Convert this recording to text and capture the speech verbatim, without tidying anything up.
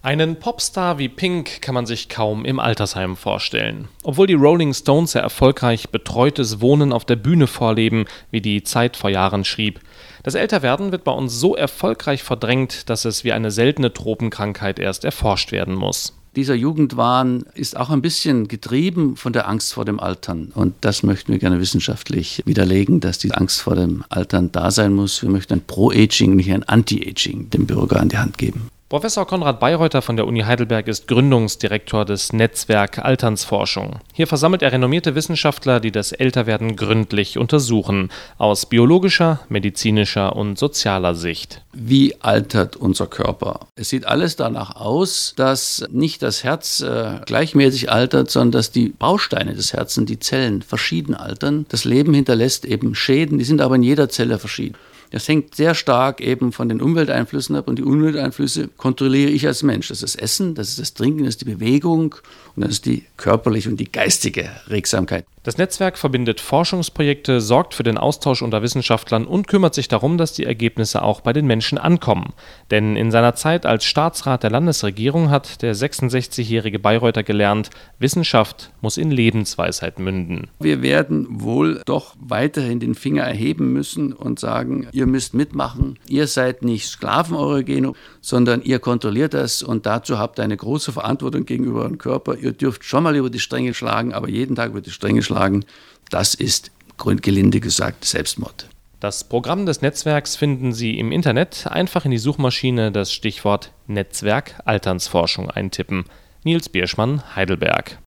Einen Popstar wie Pink kann man sich kaum im Altersheim vorstellen. Obwohl die Rolling Stones ja erfolgreich betreutes Wohnen auf der Bühne vorleben, wie die Zeit vor Jahren schrieb. Das Älterwerden wird bei uns so erfolgreich verdrängt, dass es wie eine seltene Tropenkrankheit erst erforscht werden muss. Dieser Jugendwahn ist auch ein bisschen getrieben von der Angst vor dem Altern. Und das möchten wir gerne wissenschaftlich widerlegen, dass die Angst vor dem Altern da sein muss. Wir möchten ein Pro-Aging, nicht ein Anti-Aging dem Bürger an die Hand geben. Professor Konrad Bayreuther von der Uni Heidelberg ist Gründungsdirektor des Netzwerk Alternsforschung. Hier versammelt er renommierte Wissenschaftler, die das Älterwerden gründlich untersuchen, aus biologischer, medizinischer und sozialer Sicht. Wie altert unser Körper? Es sieht alles danach aus, dass nicht das Herz äh, gleichmäßig altert, sondern dass die Bausteine des Herzens, die Zellen, verschieden altern. Das Leben hinterlässt eben Schäden, die sind aber in jeder Zelle verschieden. Das hängt sehr stark eben von den Umwelteinflüssen ab und die Umwelteinflüsse kontrolliere ich als Mensch. Das ist das Essen, das ist das Trinken, das ist die Bewegung und das ist die körperliche und die geistige Regsamkeit. Das Netzwerk verbindet Forschungsprojekte, sorgt für den Austausch unter Wissenschaftlern und kümmert sich darum, dass die Ergebnisse auch bei den Menschen ankommen. Denn in seiner Zeit als Staatsrat der Landesregierung hat der sechsundsechzigjährige Bayreuther gelernt, Wissenschaft muss in Lebensweisheit münden. Wir werden wohl doch weiterhin den Finger erheben müssen und sagen, ihr müsst mitmachen, ihr seid nicht Sklaven eurer Gene, sondern ihr kontrolliert das und dazu habt ihr eine große Verantwortung gegenüber eurem Körper. Ihr dürft schon mal über die Stränge schlagen, aber jeden Tag über die Stränge schlagen. Das ist, gelinde gesagt, Selbstmord. Das Programm des Netzwerks finden Sie im Internet. Einfach in die Suchmaschine das Stichwort Netzwerk Alternsforschung eintippen. Nils Bierschmann, Heidelberg.